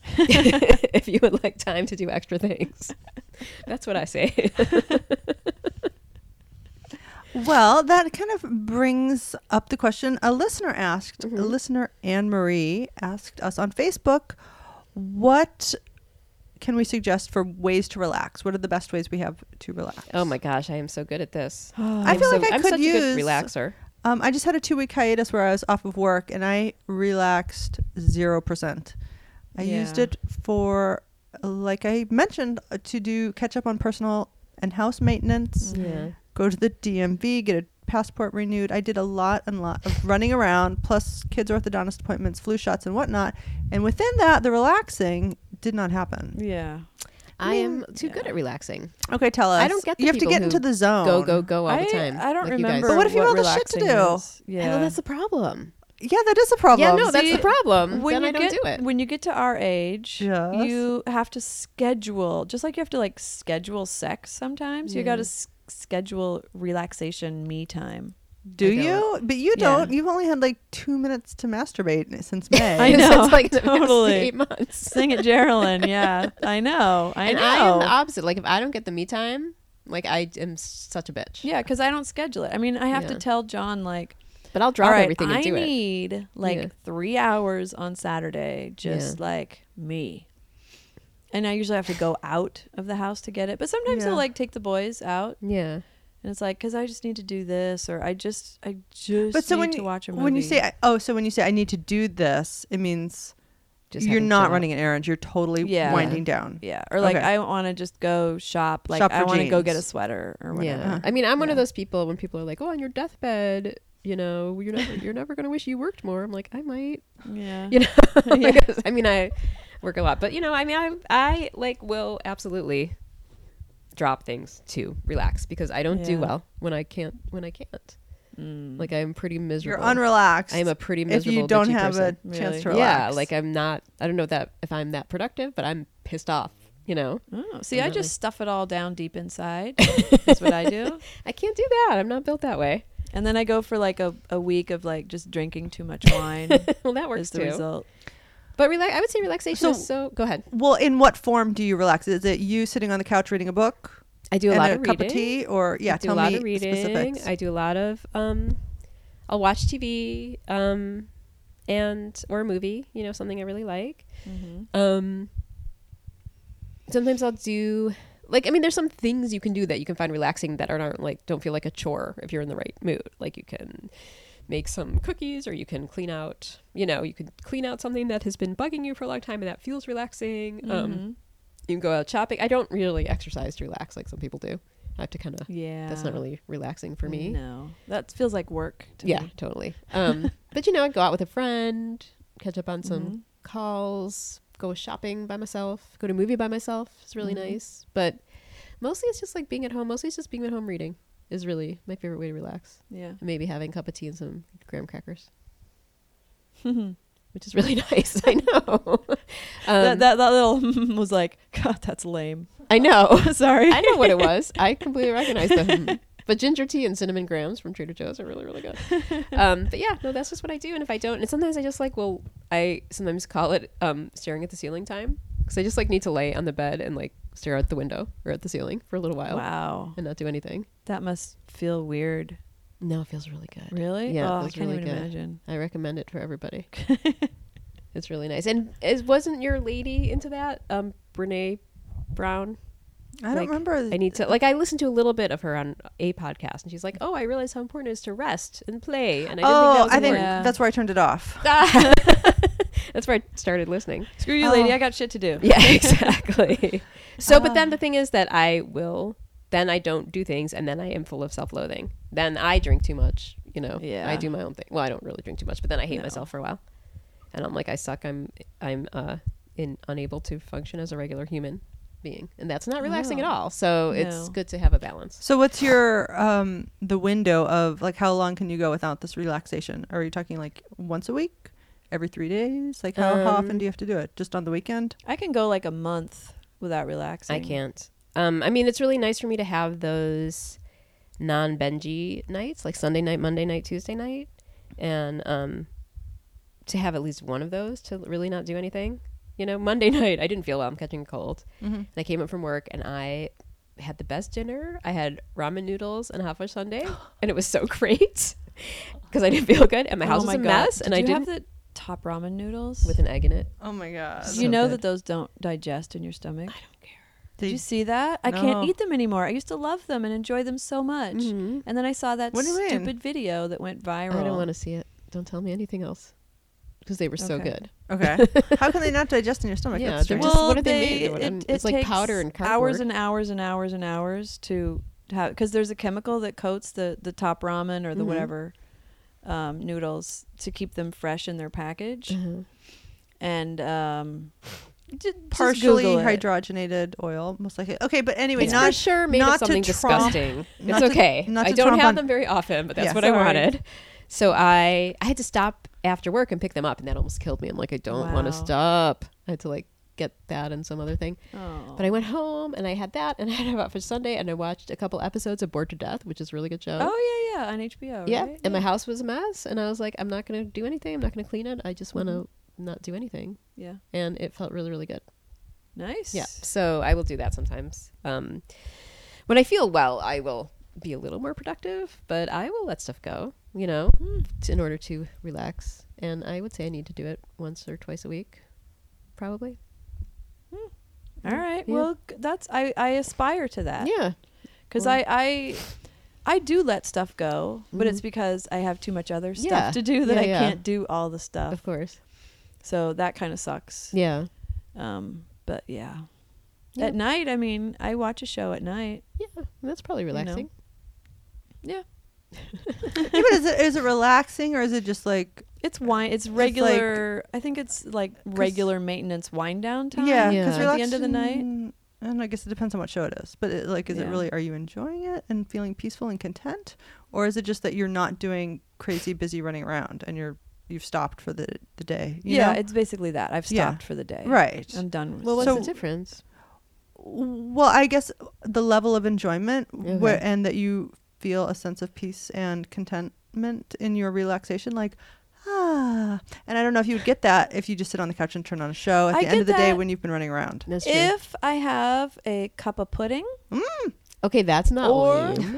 If you would like time to do extra things. That's what I say. Well, that kind of brings up the question a listener asked. Mhm. A listener, Anne Marie, asked us on Facebook, what can we suggest for ways to relax? What are the best ways we have to relax? Oh my gosh, I am so good at this. I I'm feel so- like I I'm could such use a good relaxer. Um, I just had a two week hiatus where I was off of work and I relaxed zero percent. I used Yeah. it for, like I mentioned, uh, to do catch up on personal and house maintenance, Yeah. go to the D M V, get a passport renewed. I did a lot and lot of running around, plus kids' orthodontist appointments, flu shots, and whatnot. And within that, the relaxing did not happen. Yeah. I am too yeah. good at relaxing. Okay, tell us. I don't get the You have to people get who into the zone. Go, go, go all I, the time. I don't like you guys. remember. But what if you have all the shit to relaxing do? is. Yeah. Yeah. Well, that's the problem. Yeah, that is a problem. Yeah, no, that's See, the problem. when then you I don't get do it. when you get to our age, Yes. you have to schedule. Just like you have to like schedule sex sometimes, you got to Yeah. s- schedule relaxation me time. Do I don't. you? But you Yeah. don't. You've only had like two minutes to masturbate since May. I know, Since, like, the past totally. eight months. Sing it, Geraldine. Yeah, I know. I and know. I am the opposite. Like if I don't get the me time, like I am such a bitch. Yeah, because I don't schedule it. I mean, I have to Yeah. tell John like, But I'll drop all right, everything and I do it. need like Yeah. three hours on Saturday, just like me. And I usually have to go out of the house to get it. But sometimes Yeah. I'll like take the boys out, Yeah. and it's like because I just need to do this, or I just I just But so need when to you, watch a movie. when you say I- oh, so when you say I need to do this, it means Just you're having not job. running an errand. You're totally Yeah. winding down. yeah, or like Okay. I want to just go shop, like Shop I for want to go get a jeans. sweater or whatever. Yeah. I mean, I'm one of Yeah. those people when people are like, "Oh, on your deathbed, you know, you're never you're never gonna wish you worked more." I'm like, I might, Yeah. you know. Yeah. Because, I mean, I work a lot, but you know, I mean, I I like will absolutely drop things to relax because I don't do Yeah. well when I can't when I can't. Mm. Like I'm pretty You're miserable. unrelaxed. I am a pretty if miserable. you don't bitchy have person. a chance Really? to relax. Yeah, like I'm not. I don't know that if I'm that productive, but I'm pissed off. You know, Oh, see, I'm I really- just stuff it all down deep inside. That's what I do. I can't do that. I'm not built that way. And then I go for like a, a week of like just drinking too much wine Well, that is works the too. result. But relax. I would say relaxation So- is so. Go ahead. Well, in what form do you relax? Is it you sitting on the couch reading a book I do a and lot a of cup reading. of tea, or yeah, I do tell a lot me of reading. specifics. I do a lot of. Um, I'll watch T V. Um, and or a movie. You know, something I really like. Mm-hmm. Um, sometimes I'll do like I mean, there's some things you can do that you can find relaxing that aren't like don't feel like a chore if you're in the right mood. Like you can make some cookies, or you can clean out. You know, you can clean out something that has been bugging you for a long time, and that feels relaxing. Um, Mm-hmm. you can go out shopping. I don't really exercise to relax like some people do. I have to kind of. Yeah. That's not really relaxing for me. No. That feels like work to Yeah, me. totally. Um, but you know, I'd go out with a friend, catch up on some Mhm. calls, go shopping by myself, go to a movie by myself. It's really Mhm. nice. But mostly it's just like being at home. Mostly it's just being at home reading is really my favorite way to relax. Yeah. And maybe having a cup of tea and some graham crackers, that, which is really nice. I know. um, that that little was like, God, that's lame. I know. Sorry. I know what it was. I completely recognize them. But ginger tea and cinnamon grahams from Trader Joe's are really, really good. Um, but yeah, no, that's just what I do. And if I don't, and sometimes I just like, well, I sometimes call it um, staring at the ceiling time. Because I just like need to lay on the bed and like stare out the window or at the ceiling for a little while Wow. and not do anything. That must feel weird. No, it feels really good. Really? Yeah, it Oh, I feels can't really even good. imagine. I recommend it for everybody. It's really nice. And is, wasn't your lady into that? Um, Brene Brown? I don't like, remember. I need to like I listened to a little bit of her on a podcast, and she's like, "Oh, I realize how important it is to rest and play." And I didn't oh, think that was I think important. Yeah. that's where I turned it off. That's where I started listening. Screw you, Oh. lady. I got shit to do. Yeah, exactly. So, but then Ah. the thing is that I will, then I don't do things, and then I am full of self-loathing. Then I drink too much. You know, Yeah. I do my own thing. Well, I don't really drink too much, but then I hate No. myself for a while, and I'm like, I suck. I'm, I'm, uh, in unable to function as a regular human being, and that's not relaxing Oh. at all. So it's No. good to have a balance. So what's your um the window of like how long can you go without this relaxation? Are you talking like once a week, every three days? Like how, how often Um, do you have to do it? Just on the weekend? I can go like a month without relaxing. I can't. Um, I mean, it's really nice for me to have those non-Benji nights, like Sunday night, Monday night, Tuesday night, and um, to have at least one of those to really not do anything. You know, Monday night, I didn't feel well. I'm catching a cold. Mm-hmm. And I came up from work, and I had the best dinner. I had ramen noodles and a hot fudge sundae, and it was so great because I didn't feel good, and my house oh was my a God. mess, Did and you I didn't have the top ramen noodles with an egg in it. Oh my god. Did so you know good. that those don't digest in your stomach? I don't care. Did you see that? I No. can't eat them anymore. I used to love them and enjoy them so much. Mhm. And then I saw that What do you mean? stupid video that went viral. I don't want to see it. Don't tell me anything else because they were so Okay. good. Okay. How can they not digest in your stomach? Yeah, That's they're strange. just- Well, what are they they, made of? it, And it it's like takes powder and hours cardboard. and hours and hours and hours to have because there's a chemical that coats the the top ramen or the Mhm. whatever um, noodles to keep them fresh in their package. Uh-huh. And um, j- just partially Google it. hydrogenated oil, most likely. Okay, but anyway, It's not for sure made not of to something tromp- disgusting. not It's to- okay. not I to don't tromp have on- them very often, but that's Yeah, what I sorry. wanted. So I I had to stop after work and pick them up, and that almost killed me. I'm like, I don't want Wow. to stop. I had to like get that and some other thing. Oh. But I went home and I had that and I had it out for Sunday and I watched a couple episodes of Bored to Death, which is a really good show. Oh yeah, yeah, on H B O. yeah. right? And my house was a mess and I was like, I'm not going to do anything. I'm not going to clean it. I just want to Mm-hmm. not do anything. yeah, And it felt really, really good. nice. Yeah. So I will do that sometimes. Um, when I feel well, I will be a little more productive, but I will let stuff go, you know, t- in order to relax. And I would say I need to do it once or twice a week, probably. All right. Yeah. Well, g- that's I I aspire to that. Yeah. Because Well- I, I I do let stuff go, but it's Mhm. because I have too much other stuff Yeah. to do that Yeah, I yeah. can't do all the stuff. Of course. So that kind of sucks. Yeah. Um, but yeah. Yeah. At night, I mean, I watch a show at night. Yeah. That's probably know. relaxing. Yeah. Yeah, but is it is it relaxing or is it just like It's wine. It's like- regular. I think it's like regular maintenance wind down time. yeah? Yeah. Because At the end of the night. and I guess it depends on what show it is. But it, like, is it Yeah. really? Are you enjoying it and feeling peaceful and content, or is it just that you're not doing crazy busy running around and you're you've stopped for the the day? You yeah, know? it's basically that. I've Yeah. stopped for the day. right. I'm done with Well, what's So- the difference? Well, I guess the level of enjoyment Okay. where, and that you feel a sense of peace and contentment in your relaxation, like, ah. And I don't know if you would get that if you just sit on the couch and turn on a show at I the end get of the day that. when you've been running around. That's true. If I have a cup of pudding, okay, that's not Or- lame.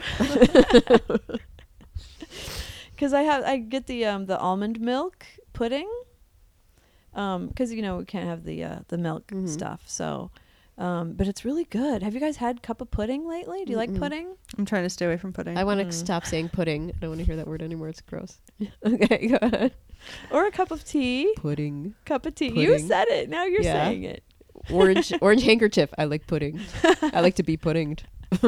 because I have, I get the um the almond milk pudding, um, because you know we can't have the uh, the milk Mhm. stuff. So, um, but it's really good. Have you guys had cup of pudding lately? Do you like Mm-mm. pudding? I'm trying to stay away from pudding. I want to Mm. stop saying pudding. I don't want to hear that word anymore. It's gross. Okay, go ahead. Or a cup of tea? Pudding. Cup of tea. You Pudding. said it. Now you're Yeah. saying it. Orange orange handkerchief. I like pudding. I like to be puddinged.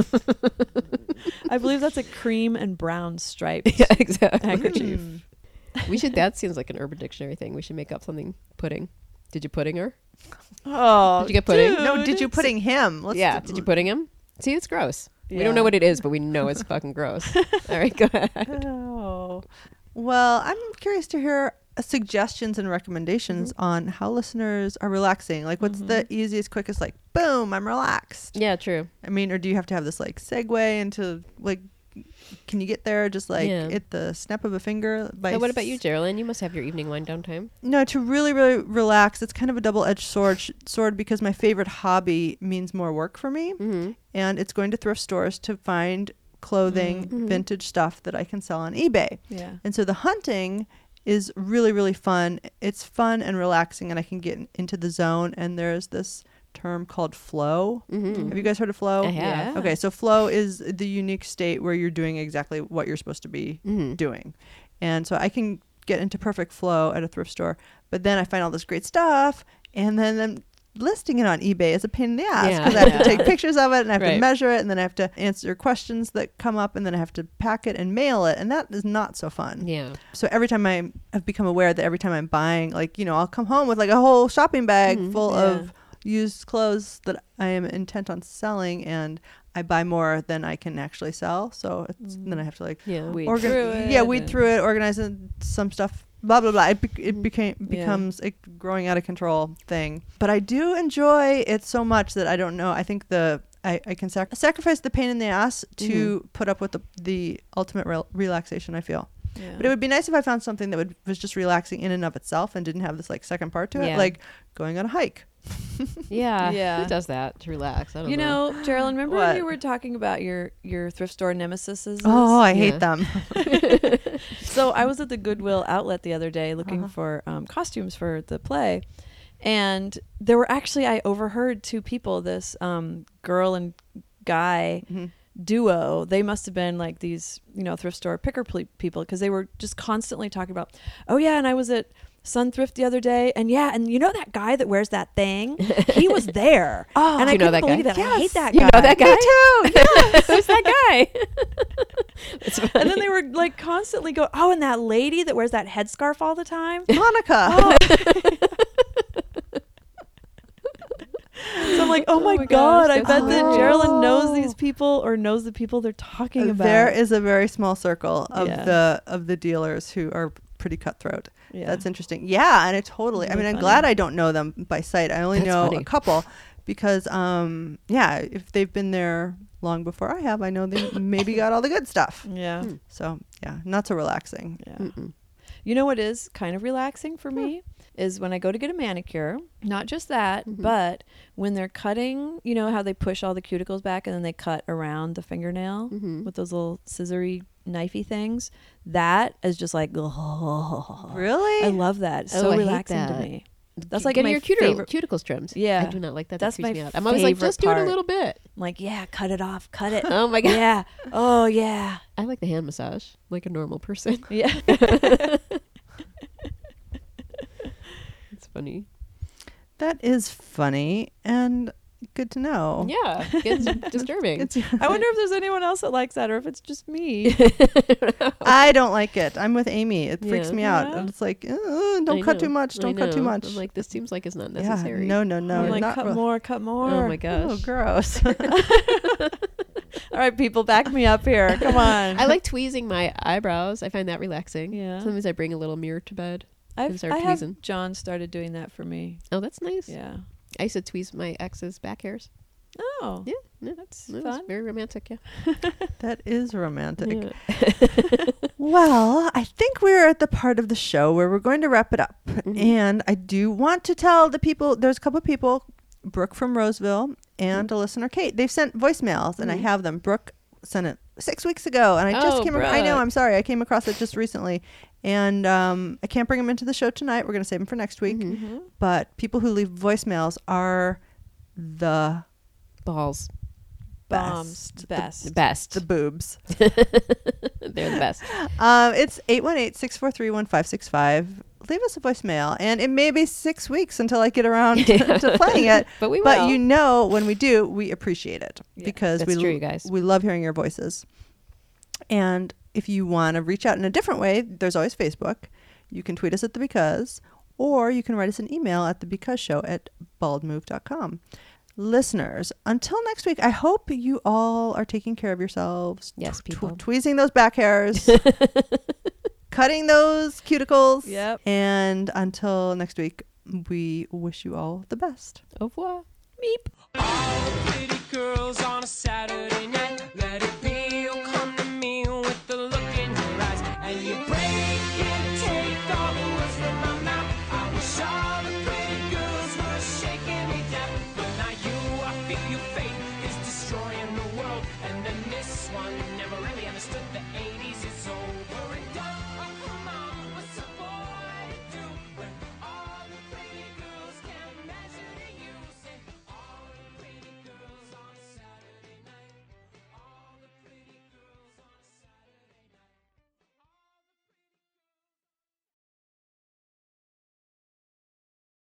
I believe that's a cream and brown striped Yeah, exactly. handkerchief. Mm. We should. That seems like an Urban Dictionary thing. We should make up something. Pudding. Did you pudding her? Oh, Did you get pudding? dude. No, did you pudding him? Let's yeah. d- Did you pudding him? See, it's gross. We Yeah. don't know what it is, but we know it's fucking gross. All right, go ahead. Oh. Well, I'm curious to hear uh, suggestions and recommendations Mm-hmm. on how listeners are relaxing. Like, what's the easiest, quickest, like, boom, I'm relaxed. Yeah, true. I mean, or do you have to have this, like, segue into, like, can you get there just, like, Yeah. at the snap of a finger? By So what about you, s- Geraldine? You must have your evening wind down time. No, to really, really relax, it's kind of a double-edged sword, sh- sword because my favorite hobby means more work for me. Mm-hmm. And it's going to thrift stores to find clothing, Mhm. vintage stuff that I can sell on eBay. Yeah. And so the hunting is really, really fun. It's fun and relaxing, and I can get in- into the zone. And there's this term called flow. Mm-hmm. Have you guys heard of flow? I have. Yeah. Okay, so flow is the unique state where you're doing exactly what you're supposed to be Mm-hmm. doing. And so I can get into perfect flow at a thrift store, but then I find all this great stuff, and then I'm listing it on eBay is a pain in the ass Yeah. because I have Yeah. to take pictures of it and I have to Right. measure it, and then I have to answer questions that come up, and then I have to pack it and mail it, and that is not so fun. Yeah. So every time I have become aware that every time I'm buying, like, you know, I'll come home with like a whole shopping bag Mhm. full Yeah. of used clothes that I am intent on selling, and I buy more than I can actually sell. So it's, then I have to like Yeah. Weed organ- through it. yeah, weed and- through it, organize it, some stuff, blah blah blah. It, be- it Mhm. became Yeah. becomes a growing out of control thing. But I do enjoy it so much that I don't know. I think the I, I can sac- sacrifice the pain in the ass to put up with the the ultimate rel- relaxation I feel. Yeah. But it would be nice if I found something that would was just relaxing in and of itself and didn't have this like second part to it, Yeah. like going on a hike. Yeah. Yeah. Who does that to relax? I don't You know, Geraldine, remember What? when you were talking about your your thrift store nemesises? Oh, I Yeah. hate them. So I was at the Goodwill outlet the other day looking Uh-huh. for um, costumes for the play, and there were actually I overheard two people, this um, girl and guy Mhm. duo. They must have been like these, you know, thrift store picker ple- people because they were just constantly talking about, oh yeah, and I was at Sun Thrift the other day, and yeah, and you know that guy that wears that thing? He was there. Oh, and Do I you know couldn't that guy? believe it. I hate Yes. that You guy. know that guy? Me too. Yeah. Who's that guy? It's funny. And then they were like constantly go, oh, and that lady that wears that headscarf all the time. Monica. Oh. So I'm like, oh, Oh my my god, gosh, I that's bet that hilarious. Geraldine knows these people or knows the people they're talking about. There is a very small circle of Yeah. the of the dealers who are pretty cutthroat. Yeah. That's interesting. Yeah, and it totally. I Really mean, I'm funny. glad I don't know them by sight. I only That's know funny. a couple because, um, yeah, if they've been there long before I have, I know they maybe got all the good stuff. Yeah. Hmm. So yeah, not so relaxing. Yeah. Mm-mm. You know what is kind of relaxing for me is when I go to get a manicure. Not just that, Mhm. but when they're cutting, you know how they push all the cuticles back and then they cut around the fingernail Mhm. with those little scissory knifey things. That is just like, oh, Really? I love that. It's Oh, so I hate relaxing to that. me. That's like getting my your cutil- favorite. cuticles trimmed. Yeah. I do not like that. That's that creeps my me out. I'm always like, favorite just do it a part. little bit. I'm like, yeah, cut it off, cut it. Oh my god. Yeah. Oh yeah. I like the hand massage like a normal person. Yeah. It's funny. That is funny and good to know. Yeah, it's disturbing. It's, I wonder if there's anyone else that likes that or if it's just me. I don't like it. I'm with Amy. It freaks Yeah. me out. Yeah. And it's like, uh, don't I cut too know, much. I Don't cut too know. much. I'm like, this seems like it's not yeah, necessary. no, no, no. I'm like, not cut real- more, cut more. Oh my gosh. Oh, gross. All right, people, back me up here. Come on. I like tweezing my eyebrows. I find that relaxing. Yeah. Sometimes I bring a little mirror to bed. I've, start I have tweezing. John started doing that for me. Oh, that's nice. Yeah. I used to tweeze my ex's back hairs. Oh. Yeah, yeah, That's It was fun. very romantic. Yeah. That is romantic. Yeah. Well, I think we're at the part of the show where we're going to wrap it up. Mhm. And I do want to tell the people, there's a couple of people, Brooke from Roseville and a listener, Kate. They've sent voicemails and I Mhm. have them. Brooke sent it six weeks ago and I just Oh, came across, I know, Brooke. I'm sorry. I came across it just recently. And um, I can't bring them into the show tonight. We're going to save them for next week. Mhm. Mm-hmm. But people who leave voicemails are the Balls. Bombs. best. Best. The best. The boobs. They're the best. Um, it's eight one eight, six four three, one five six five. Leave us a voicemail. And it may be six weeks until I get around to, to playing it. But we But will. you know, when we do, we appreciate it Yeah. because That's we, true, you guys. we love hearing your voices. And if you want to reach out in a different way, there's always Facebook. You can tweet us at the Because, or you can write us an email at the Because Show at baldmove dot com. Listeners, until next week, I hope you all are taking care of yourselves. Yes, tw- people. tweezing those back hairs, cutting those cuticles. Yep. And until next week, we wish you all the best. Au revoir. All the pretty girls on a Saturday night. Let it be, you'll come to me with the look in your eyes. And you break and take all the words from my mouth. I wish all the pretty girls were shaking me down. But now you, I feel your fate is destroying the world. And then this one never really understood the eighties is over and done.